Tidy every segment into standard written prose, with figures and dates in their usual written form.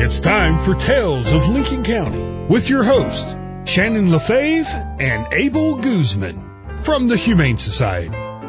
It's time for Tales of Lincoln County with your hosts, Shannon LaFave and Abel Guzman from the Humane Society.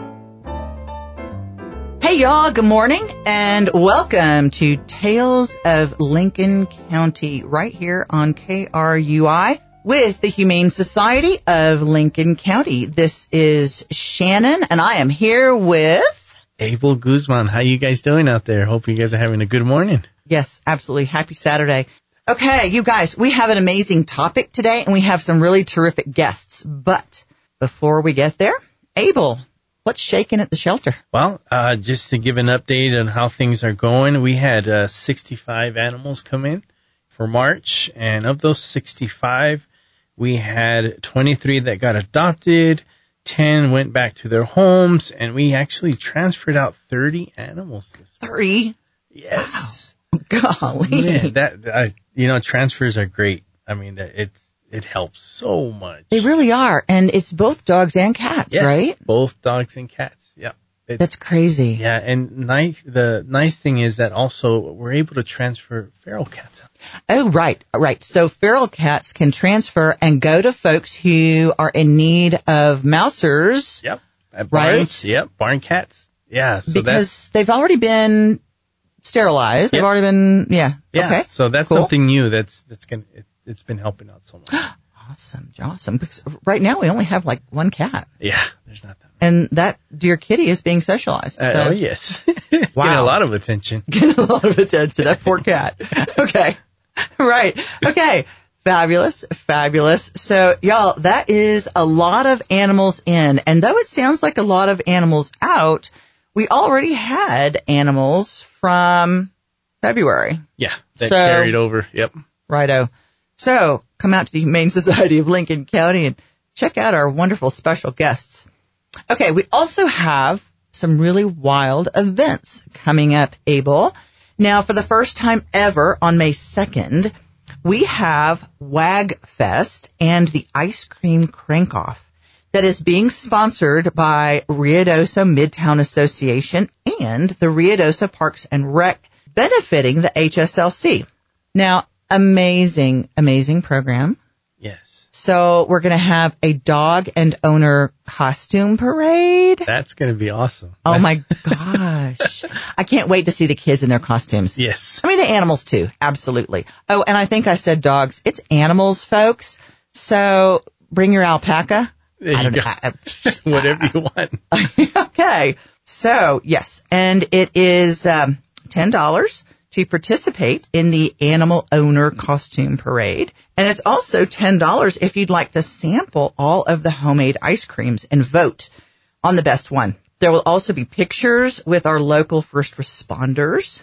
Hey y'all, good morning and welcome to Tales of Lincoln County right here on KRUI with the Humane Society of Lincoln County. This is Shannon and I am here with Abel Guzman. How you guys doing out there? Hope you guys are having a good morning. Yes, absolutely. Happy Saturday. Okay, you guys, we have an amazing topic today and we have some really terrific guests. But before we get there, Abel, what's shaking at the shelter? Well, just to give an update on how things are going, we had 65 animals come in for March, and of those 65, we had 23 that got adopted, 10 went back to their homes, and we actually transferred out 30 animals. 30? Yes. Wow. Golly. Man, transfers are great. I mean, it helps so much. They really are. And it's both dogs and cats, yes, right? Both dogs and cats. Yeah. That's crazy. Yeah. And the nice thing is that also we're able to transfer feral cats out. Oh, right. So feral cats can transfer and go to folks who are in need of mousers. Yep. At barns. Right? Yep. Barn cats. Yeah. So because they've already been sterilized. Yep. They've already been, yeah. Okay. So that's cool. Something new it's been helping out so much. Awesome. Because right now we only have like one cat. Yeah, there's not that many. And that dear kitty is being socialized. Oh, yes. Wow. Getting a lot of attention. That poor cat. Okay. Right. Okay. Fabulous. So, y'all, that is a lot of animals in. And though it sounds like a lot of animals out, we already had animals from February. Yeah, that carried over. Yep. Righto. So come out to the Humane Society of Lincoln County and check out our wonderful special guests. Okay, we also have some really wild events coming up, Abel. Now, for the first time ever on May 2nd, we have WagFest and the Ice Cream Crank-Off that is being sponsored by Ruidoso Midtown Association and the Ruidoso Parks and Rec, benefiting the HSLC. Now, amazing program. Yes. So we're going to have a dog and owner costume parade. That's going to be awesome. Oh my gosh. I can't wait to see the kids in their costumes. Yes. I mean, the animals too. Absolutely. Oh, and I think I said dogs. It's animals, folks. So bring your alpaca. I don't know. Whatever you want. Okay. So, yes. And it is $10 to participate in the Animal Owner Costume Parade. And it's also $10 if you'd like to sample all of the homemade ice creams and vote on the best one. There will also be pictures with our local first responders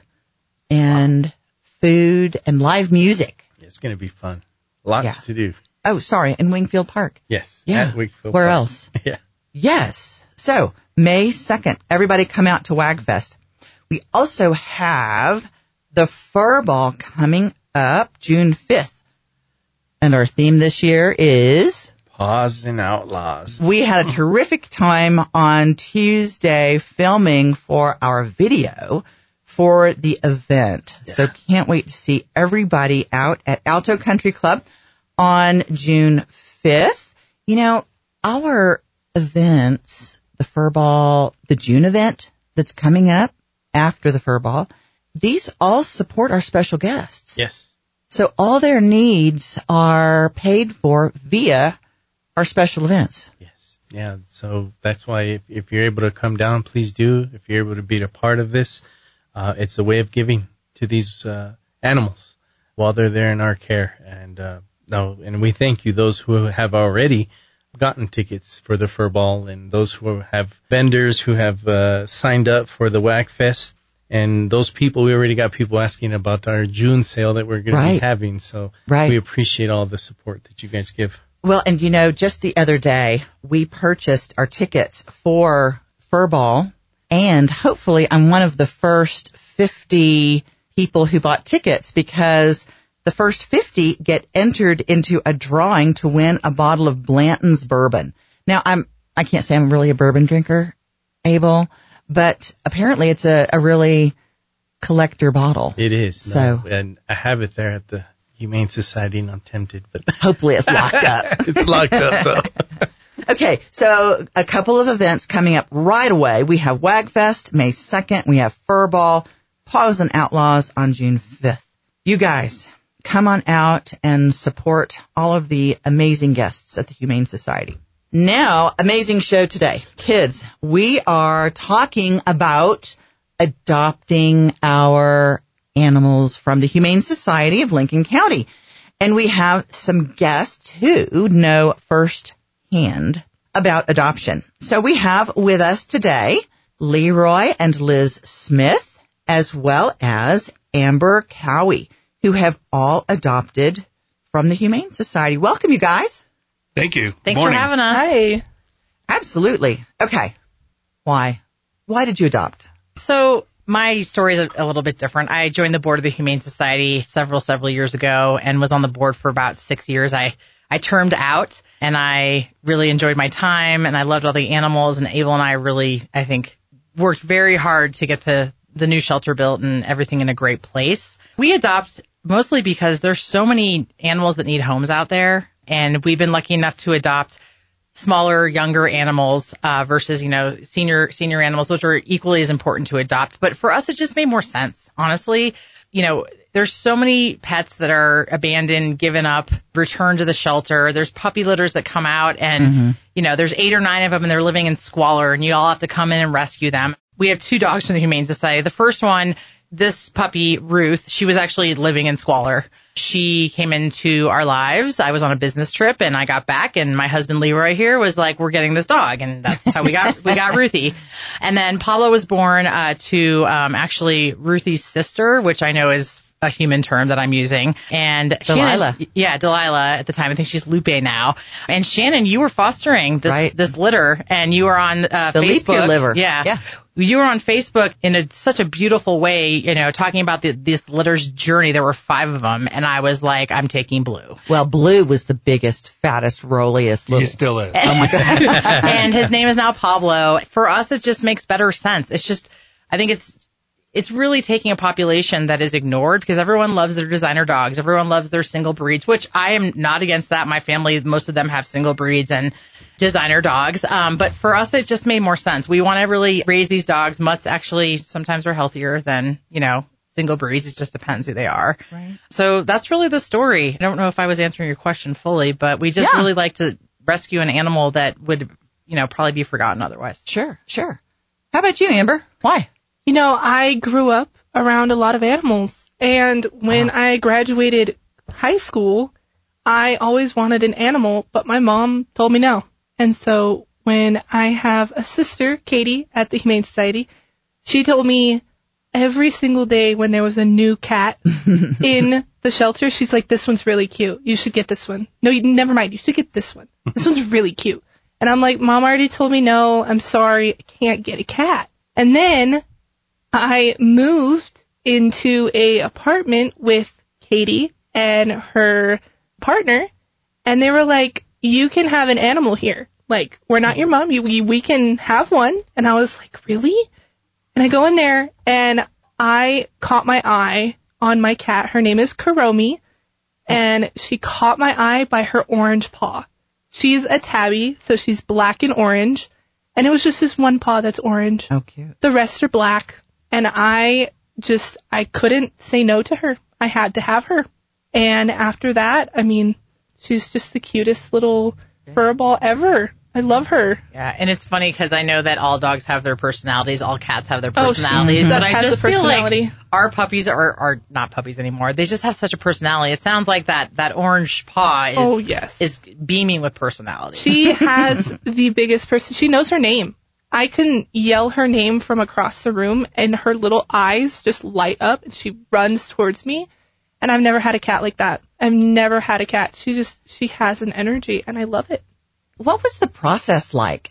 and food and live music. It's going to be fun. Lots to do. Oh, sorry, in Wingfield Park. Yes. Yeah. At Wingfield Where Park. else? Yeah. Yes. So, May 2nd, everybody come out to WagFest. We also have the Fur Ball coming up June 5th. And our theme this year is Paws and Outlaws. We had a terrific time on Tuesday filming for our video for the event. Yeah. So can't wait to see everybody out at Alto Country Club on June 5th. You know, our events, the Fur Ball, the June event that's coming up after the Fur Ball, these all support our special guests. Yes. So all their needs are paid for via our special events. Yes. Yeah. So that's why if you're able to come down, please do. If you're able to be a part of this, it's a way of giving to these animals while they're there in our care. And we thank you, those who have already gotten tickets for the Fur Ball and those who have vendors who have signed up for the WagFest. And those people, we already got people asking about our June sale that we're going to be having. So we appreciate all the support that you guys give. Well, and you know, just the other day, we purchased our tickets for Fur Ball. And hopefully I'm one of the first 50 people who bought tickets because the first 50 get entered into a drawing to win a bottle of Blanton's bourbon. Now, I can't say I'm really a bourbon drinker, Abel, but apparently it's a really collector bottle. It is. So, and I have it there at the Humane Society, and I'm tempted, but hopefully it's locked up. It's locked up, though. Okay, so a couple of events coming up right away. We have WagFest May 2nd. We have Furball, Paws and Outlaws on June 5th. You guys, come on out and support all of the amazing guests at the Humane Society. Now, amazing show today. Kids, we are talking about adopting our animals from the Humane Society of Lincoln County. And we have some guests who know firsthand about adoption. So we have with us today Leroy and Liz Smith, as well as Amber Cowie, who have all adopted from the Humane Society. Welcome, you guys. Thank you. Thanks Morning. for having us. Hi. Absolutely. Okay. Why? Why did you adopt? So my story is a little bit different. I joined the board of the Humane Society several years ago and was on the board for about 6 years. I termed out and I really enjoyed my time and I loved all the animals, and Abel and I really, I think, worked very hard to get to the new shelter built and everything in a great place. We adopt mostly because there's so many animals that need homes out there, and we've been lucky enough to adopt smaller, younger animals versus, senior animals, which are equally as important to adopt. But for us, it just made more sense, honestly. There's so many pets that are abandoned, given up, returned to the shelter. There's puppy litters that come out and, there's 8 or 9 of them and they're living in squalor and you all have to come in and rescue them. We have 2 dogs from the Humane Society. The first one, this puppy, Ruth, she was actually living in squalor. She came into our lives. I was on a business trip and I got back and my husband Leroy here was like, we're getting this dog. And that's how we got Ruthie. And then Pablo was born to actually Ruthie's sister, which I know is a human term that I'm using. And Delilah. Shannon, Delilah at the time. I think she's Lupe now. And Shannon, you were fostering this litter and you were on Facebook. Leap Your Liver. Yeah. You were on Facebook in such a beautiful way, talking about this litter's journey. There were 5 of them. And I was like, I'm taking Blue. Well, Blue was the biggest, fattest, rolliest little. He still is. Oh my God. And his name is now Pablo. For us, it just makes better sense. I think it's really taking a population that is ignored because everyone loves their designer dogs. Everyone loves their single breeds, which I am not against that. My family, most of them have single breeds and designer dogs. But for us, it just made more sense. We want to really raise these dogs. Mutts actually sometimes are healthier than, single breeds. It just depends who they are. Right. So that's really the story. I don't know if I was answering your question fully, but we just really like to rescue an animal that would, probably be forgotten otherwise. Sure. How about you, Amber? Why? I grew up around a lot of animals, and when I graduated high school, I always wanted an animal, but my mom told me no. And so when I have a sister, Katie, at the Humane Society, she told me every single day when there was a new cat in the shelter, she's like, this one's really cute. You should get this one. No, never mind. You should get this one. This one's really cute. And I'm like, Mom already told me no. I'm sorry. I can't get a cat. And then I moved into a apartment with Katie and her partner, and they were like, you can have an animal here. Like, we're not your mom. We can have one. And I was like, really? And I go in there, and I caught my eye on my cat. Her name is Karomi, and she caught my eye by her orange paw. She's a tabby, so she's black and orange, and it was just this one paw that's orange. Oh, cute. The rest are black. And I couldn't say no to her. I had to have her. And after that, she's just the cutest little fur ball ever. I love her. Yeah, and it's funny because I know that all dogs have their personalities, all cats have their personalities, That but I has just a feel personality. like our puppies are not puppies anymore. They just have such a personality. It sounds like that orange paw is beaming with personality. She has the biggest person. She knows her name. I can yell her name from across the room, and her little eyes just light up, and she runs towards me. And I've never had a cat like that. I've never had a cat. She has an energy, and I love it. What was the process like?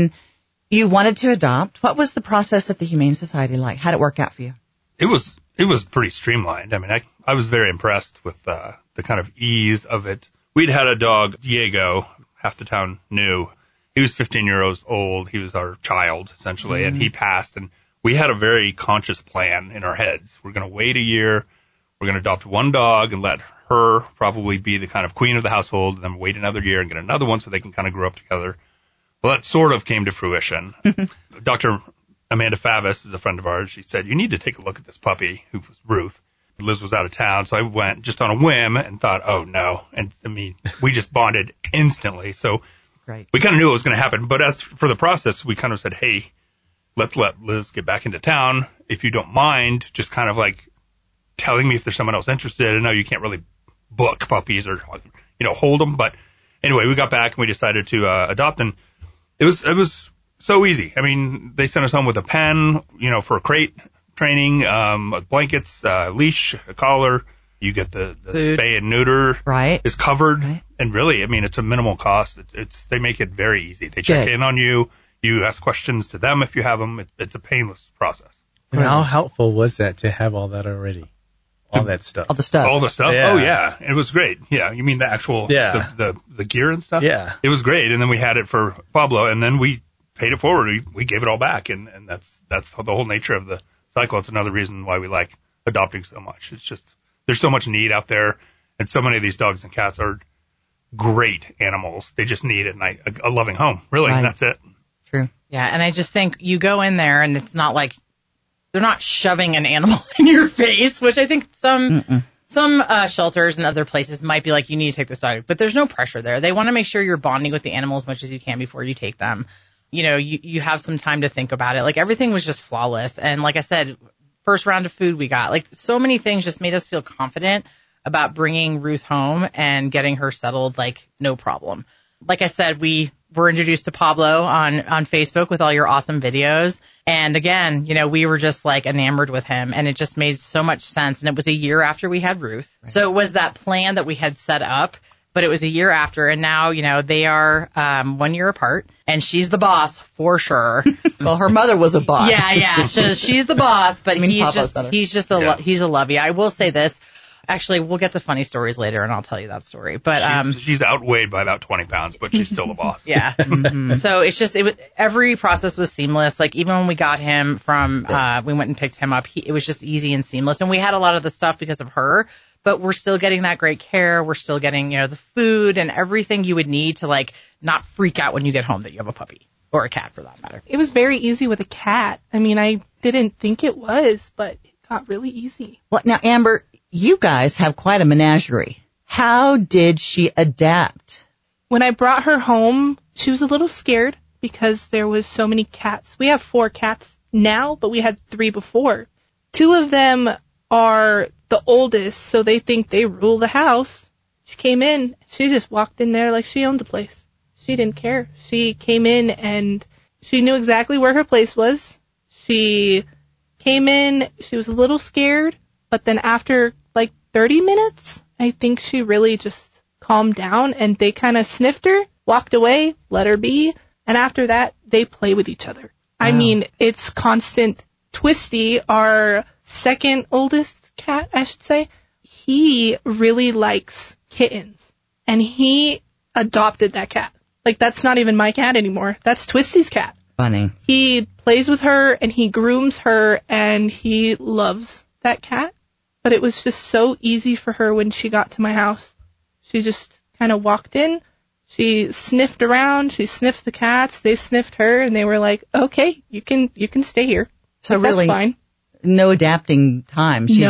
You wanted to adopt. What was the process at the Humane Society like? How did it work out for you? It was pretty streamlined. I was very impressed with the kind of ease of it. We'd had a dog, Diego, half the town knew. He was 15 years old. He was our child, essentially, and he passed. And we had a very conscious plan in our heads. We're going to wait a year. We're going to adopt one dog and let her probably be the kind of queen of the household, and then wait another year and get another one so they can kind of grow up together. Well, that sort of came to fruition. Dr. Amanda Favis is a friend of ours. She said, you need to take a look at this puppy, who was Ruth. Liz was out of town, so I went just on a whim and thought, oh, no. And, I mean, we just bonded instantly. So Right. we kind of knew it was going to happen. But as for the process, we kind of said, hey, let's let Liz get back into town. If you don't mind, just kind of like telling me if there's someone else interested. I know you can't really book puppies or, hold them. But anyway, we got back and we decided to adopt. And it was so easy. I mean, they sent us home with a pen, for a crate training, blankets, leash, a collar. You get the spay and neuter Right. is covered. Right. And really, I mean, it's a minimal cost. They make it very easy. They check Good. in on you. You ask questions to them if you have them. It's a painless process. And how helpful was that to have all that already? All that stuff. All the stuff. All the stuff? Yeah. Oh, yeah. It was great. Yeah. You mean the actual, the gear and stuff? Yeah. It was great. And then we had it for Pablo, and then we paid it forward. We gave it all back. And that's the whole nature of the cycle. It's another reason why we like adopting so much. It's just, there's so much need out there. And so many of these dogs and cats are great animals. They just need a loving home, really. Right. And that's it. True. Yeah, and I just think you go in there and it's not like they're not shoving an animal in your face, which I think some shelters and other places might be like, you need to take this dog, but there's no pressure there. They want to make sure you're bonding with the animal as much as you can before you take them. You have some time to think about it. Like everything was just flawless. And like I said, first round of food we got, like so many things just made us feel confident about bringing Ruth home and getting her settled, like no problem. Like I said, we were introduced to Pablo on Facebook with all your awesome videos. And again, we were just like enamored with him, and it just made so much sense. And it was a year after we had Ruth. Right. So it was that plan that we had set up, but it was a year after. And now, they are 1 year apart, and she's the boss for sure. Well, her mother was a boss. Yeah. So she's the boss, but he's just a lovey. I will say this. Actually, we'll get to funny stories later, and I'll tell you that story. But she's outweighed by about 20 pounds, but she's still the boss. Yeah. So it's just every process was seamless. Like even when we got him from, we went and picked him up. It was just easy and seamless, and we had a lot of the stuff because of her. But we're still getting that great care. We're still getting the food and everything you would need to like not freak out when you get home that you have a puppy or a cat for that matter. It was very easy with a cat. I mean, I didn't think it was, but it got really easy. Well, now, Amber, you guys have quite a menagerie. How did she adapt? When I brought her home, she was a little scared because there was so many cats. We have 4 cats now, but we had 3 before. 2 of them are the oldest, so they think they rule the house. She came in, she just walked in there like she owned the place. She didn't care. She came in and she knew exactly where her place was. She came in, she was a little scared, but then after like 30 minutes, I think she really just calmed down, and they kind of sniffed her, walked away, let her be, and after that, they play with each other. Wow. I mean, it's constant. Twisty, our second oldest cat, I should say, he really likes kittens, and he adopted that cat. Like, that's not even my cat anymore. That's Twisty's cat. Funny. He plays with her, and he grooms her, and he loves that cat. But it was just so easy for her when she got to my house. She just kind of walked in. She sniffed around. She sniffed the cats. They sniffed her, and they were like, "Okay, you can stay here." So like, really, that's fine. No adapting time. She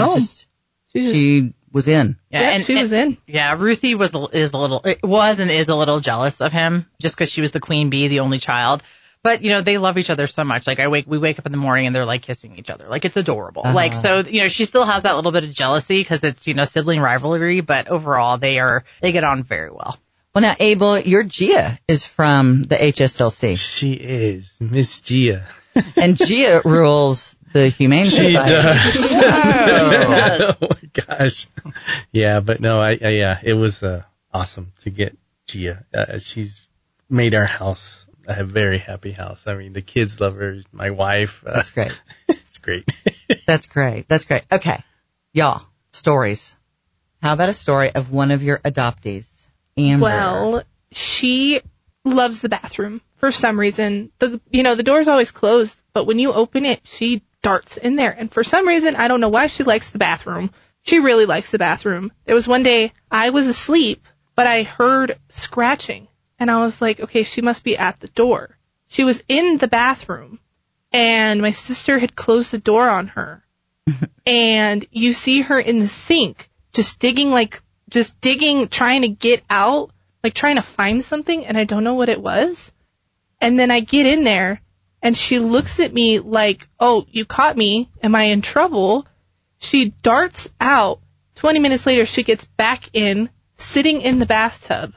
was in. Yeah, she was in. Yeah, Ruthie is a little jealous of him just because she was the queen bee, the only child. But, they love each other so much. Like, we wake up in the morning and they're, like, kissing each other. Like, it's adorable. Uh-huh. Like, so, she still has that little bit of jealousy because it's, sibling rivalry. But overall, they get on very well. Well, now, Abel, your Gia is from the HSLC. She is. Miss Gia. And Gia rules the Humane Society. She does. Oh, my gosh. Yeah, but no, it was awesome to get Gia. She's made our house a very happy house. I mean, the kids love her. My wife. That's great. It's great. That's great. Okay. Y'all, stories. How about a story of one of your adoptees, Amber? Well, she loves the bathroom for some reason. The door's always closed, but when you open it, she darts in there. And for some reason, I don't know why she likes the bathroom. She really likes the bathroom. There was one day I was asleep, but I heard scratching. And I was like, okay, she must be at the door. She was in the bathroom, and my sister had closed the door on her. And you see her in the sink, just digging, trying to get out, like trying to find something, and I don't know what it was. And then I get in there, and she looks at me like, oh, you caught me. Am I in trouble? She darts out. 20 minutes later, she gets back in, sitting in the bathtub.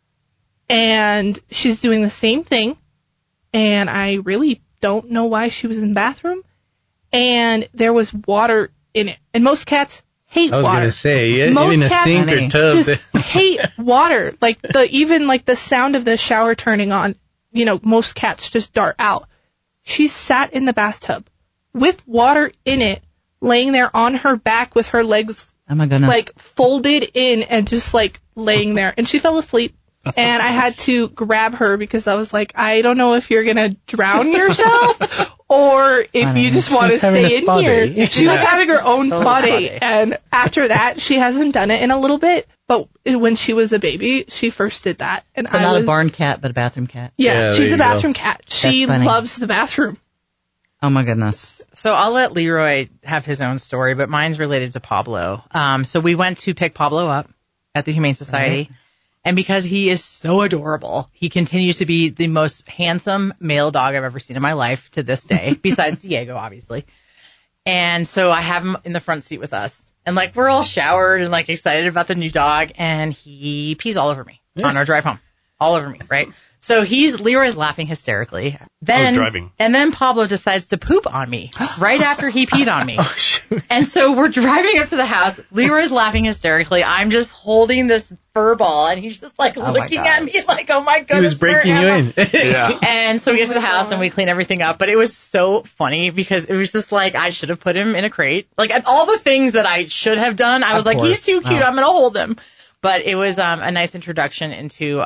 And she's doing the same thing. And I really don't know why she was in the bathroom. And there was water in it. And most cats hate water. I was going to say, most even a cats sink or tub. just hate water. Like even the sound of the shower turning on, most cats just dart out. She sat in the bathtub with water in it, laying there on her back with her legs, oh my goodness, like folded in and just like laying there. And she fell asleep. And I had to grab her because I was like, I don't know if you're going to drown yourself or if you just want to stay in here. She was having her own spa day. And after that, she hasn't done it in a little bit. But when she was a baby, she first did that. And so not a barn cat, but a bathroom cat. Yeah, she's a bathroom cat. She loves the bathroom. Oh, my goodness. So I'll let Leroy have his own story, but mine's related to Pablo. So we went to pick Pablo up at the Humane Society. Right. And because he is so adorable, he continues to be the most handsome male dog I've ever seen in my life to this day, besides Diego, obviously. And so I have him in the front seat with us. And, we're all showered and, excited about the new dog. And he pees all over me on our drive home. All over me, right? So Leroy's laughing hysterically. I was driving. And then Pablo decides to poop on me right after he peed on me. Oh, shoot. And so we're driving up to the house. Leroy's laughing hysterically. I'm just holding this fur ball, and he's just looking at me like, oh my goodness. He was breaking you in. Yeah. And so we get to the house and we clean everything up. But it was so funny because it was just I should have put him in a crate. All the things that I should have done, I was like, he's too cute. I'm going to hold him. But it was a nice introduction into,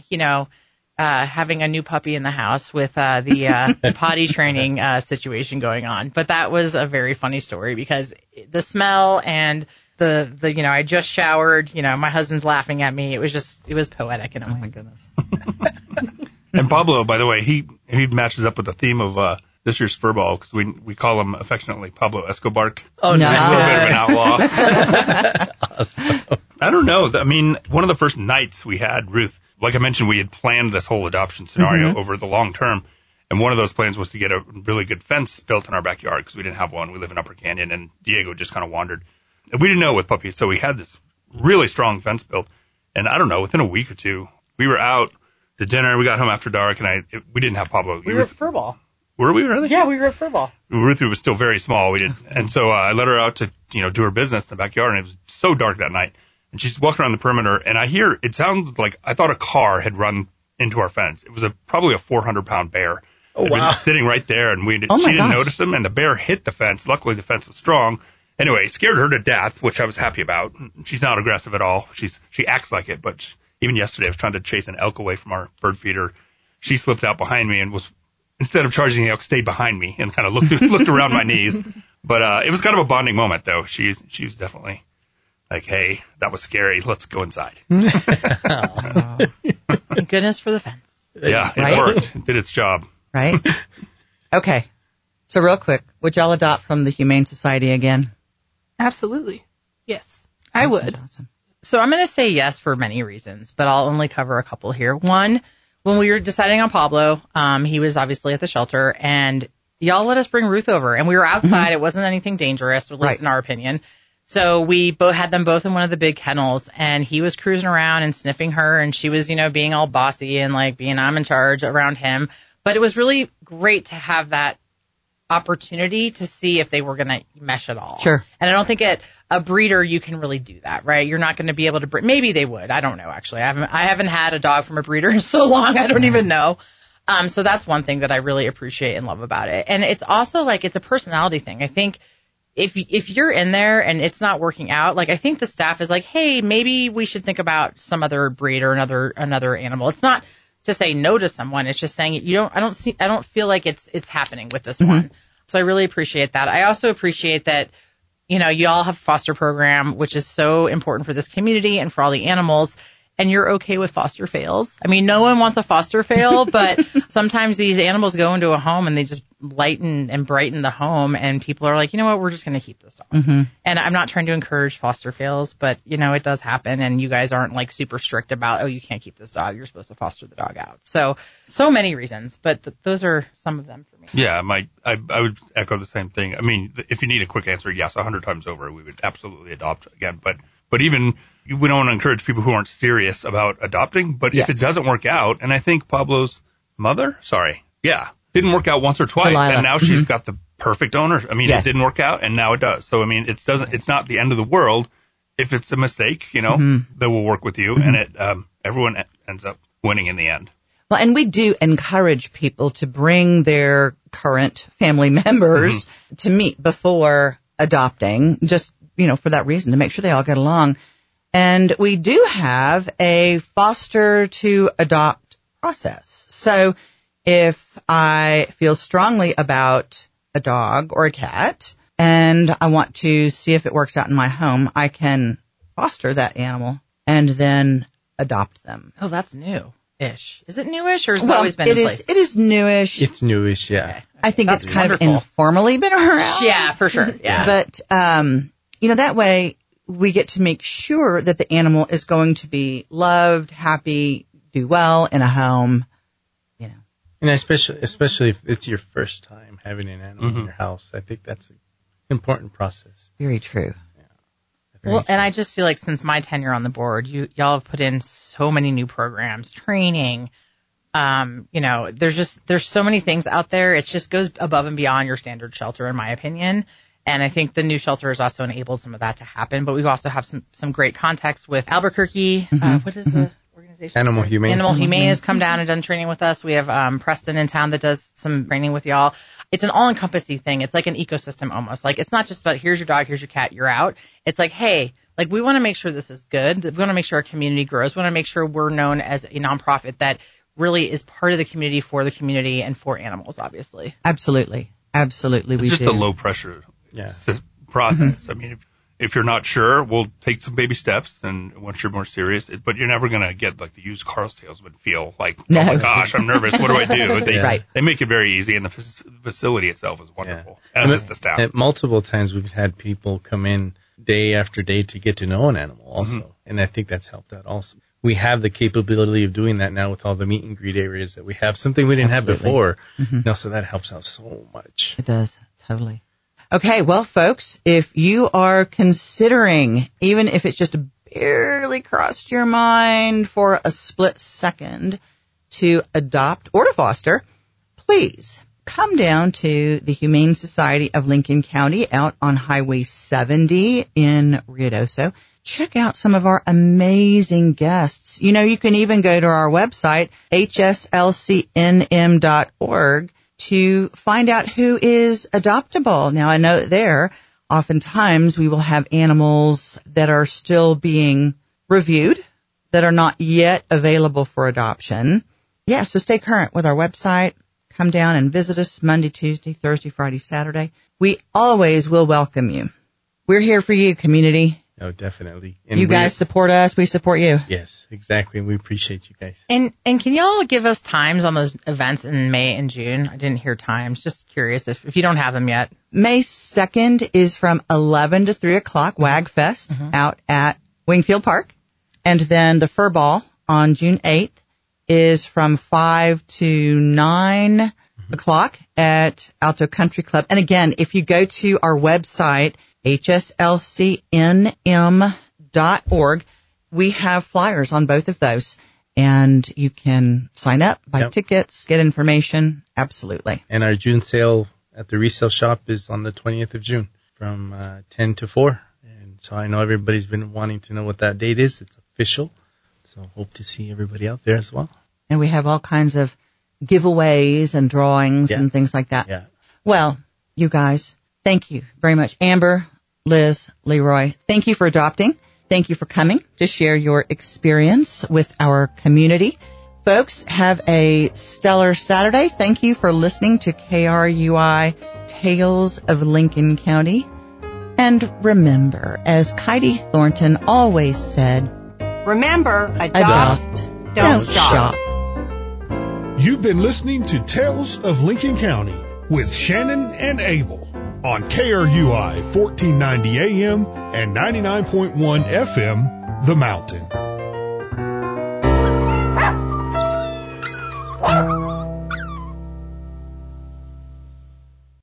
having a new puppy in the house with the potty training situation going on. But that was a very funny story because the smell and the I just showered, my husband's laughing at me. It was poetic in a way. Oh my goodness. And Pablo, by the way, he matches up with the theme of this year's Furball because we call him affectionately Pablo Escobar. Oh, no. He's a little bit of an outlaw. Awesome. I don't know. I mean, one of the first nights we had Ruth, like I mentioned, we had planned this whole adoption scenario over the long term. And one of those plans was to get a really good fence built in our backyard because we didn't have one. We live in Upper Canyon, and Diego just kind of wandered. And we didn't know with puppies, so we had this really strong fence built. And I don't know, within a week or two, we were out to dinner. We got home after dark, and we didn't have Pablo. We were at Furball. Were we really? Yeah, we were at Furball. Ruthie was still very small. We didn't, and so I let her out to do her business in the backyard, and it was so dark that night. And she's walking around the perimeter, and it sounds like I thought a car had run into our fence. It was probably a 400-pound bear. Oh, wow. Sitting right there, and she didn't notice him, and the bear hit the fence. Luckily, the fence was strong. Anyway, scared her to death, which I was happy about. She's not aggressive at all. She acts like it, but even yesterday I was trying to chase an elk away from our bird feeder. She slipped out behind me and was, instead of charging the elk, stayed behind me and kind of looked around my knees. But it was kind of a bonding moment, though. She was definitely like, hey, that was scary. Let's go inside. Thank goodness for the fence. Yeah, it worked. It did its job. Right? Okay. So real quick, would y'all adopt from the Humane Society again? Absolutely. Yes, I would. Awesome. So I'm going to say yes for many reasons, but I'll only cover a couple here. One, when we were deciding on Pablo, he was obviously at the shelter, and y'all let us bring Ruth over, and we were outside. It wasn't anything dangerous, at least in our opinion. So we had them both in one of the big kennels, and he was cruising around and sniffing her, and she was, being all bossy and being I'm in charge around him. But it was really great to have that opportunity to see if they were going to mesh at all. Sure. And I don't think a breeder, you can really do that, right? You're not going to be able to maybe they would. I don't know, actually. I haven't had a dog from a breeder in so long. I don't even know. So that's one thing that I really appreciate and love about it. And it's also it's a personality thing. I think if you're in there and it's not working out, I think the staff is like, hey, maybe we should think about some other breed or another animal. It's not to say no to someone. It's just saying I don't feel like it's happening with this one. So I really appreciate that. I also appreciate that, you all have a foster program, which is so important for this community and for all the animals. And you're okay with foster fails. I mean, no one wants a foster fail, but sometimes these animals go into a home and they just lighten and brighten the home. And people are like, you know what, we're just going to keep this dog. And I'm not trying to encourage foster fails, but, it does happen. And you guys aren't like super strict about, oh, you can't keep this dog. You're supposed to foster the dog out. So many reasons, but those are some of them for me. Yeah, I would echo the same thing. I mean, if you need a quick answer, yes, 100 times over, we would absolutely adopt again. But even we don't want to encourage people who aren't serious about adopting. But if it doesn't work out, and I think Pablo's mother, didn't work out once or twice, Delilah. and now she's got the perfect owner. I mean, it didn't work out, and now it does. So I mean, it's not the end of the world if it's a mistake. That will work with you, and everyone ends up winning in the end. Well, and we do encourage people to bring their current family members to meet before adopting, just, for that reason, to make sure they all get along. And we do have a foster to adopt process. So if I feel strongly about a dog or a cat and I want to see if it works out in my home, I can foster that animal and then adopt them. Oh, that's new-ish. Is it newish or has it always been in place? It is newish. It's newish, yeah. Okay. I think That's it's kind wonderful. of informally been around. Yeah, for sure. Yeah. But, that way we get to make sure that the animal is going to be loved, happy, do well in a home, And especially if it's your first time having an animal in your house, I think that's an important process. Very true. Well, and I just feel like since my tenure on the board, y'all have put in so many new programs, training. There's so many things out there. It just goes above and beyond your standard shelter, in my opinion. And I think the new shelter has also enabled some of that to happen. But we also have some great contacts with Albuquerque. What is the organization? Animal Humane. Animal Humane has come down and done training with us. We have Preston in town that does some training with y'all. It's an all-encompassing thing. It's like an ecosystem almost. Like, it's not just about here's your dog, here's your cat, you're out. It's like, hey, like, we want to make sure this is good. We want to make sure our community grows. We want to make sure we're known as a nonprofit that really is part of the community, for the community, and for animals, obviously. Absolutely. Absolutely, we do. It's just a low-pressure process. I mean, if you're not sure, we'll take some baby steps, and once you're more serious, but you're never going to get like the used car salesman feel like, oh my gosh, I'm nervous. What do I do? They make it very easy, and the facility itself is wonderful, as is the staff. And multiple times we've had people come in day after day to get to know an animal also, and I think that's helped out also. We have the capability of doing that now with all the meet and greet areas that we have, something we didn't have before. So that helps out so much. It does, totally. Okay, well, folks, if you are considering, even if it's just barely crossed your mind for a split second, to adopt or to foster, please come down to the Humane Society of Lincoln County out on Highway 70 in Ruidoso. Check out some of our amazing guests. You can even go to our website, hslcnm.org, to find out who is adoptable. Now, I know there, oftentimes we will have animals that are still being reviewed, that are not yet available for adoption. So stay current with our website. Come down and visit us Monday, Tuesday, Thursday, Friday, Saturday. We always will welcome you. We're here for you, community. Oh, definitely. And you guys support us. We support you. Yes, exactly. We appreciate you guys. And can y'all give us times on those events in May and June? I didn't hear times. Just curious if you don't have them yet. May 2nd is from 11 to 3 o'clock, WagFest, out at Wingfield Park. And then the Fur Ball on June 8th is from 5 to 9 o'clock at Alto Country Club. And again, if you go to our website, hslcnm.org, we have flyers on both of those, and you can sign up, buy tickets, get information. Absolutely. And our June sale at the resale shop is on the 20th of June from 10 to 4. And so I know everybody's been wanting to know what that date is. It's official. So hope to see everybody out there as well. And we have all kinds of giveaways and drawings and things like that. Yeah. Well, you guys, thank you very much. Amber, Liz, Leroy, thank you for adopting. Thank you for coming to share your experience with our community. Folks, have a stellar Saturday. Thank you for listening to KRUI Tales of Lincoln County. And remember, as Heidi Thornton always said, remember, adopt, don't shop. You've been listening to Tales of Lincoln County with Shannon and Abel on KRUI 1490 AM and 99.1 FM, The Mountain.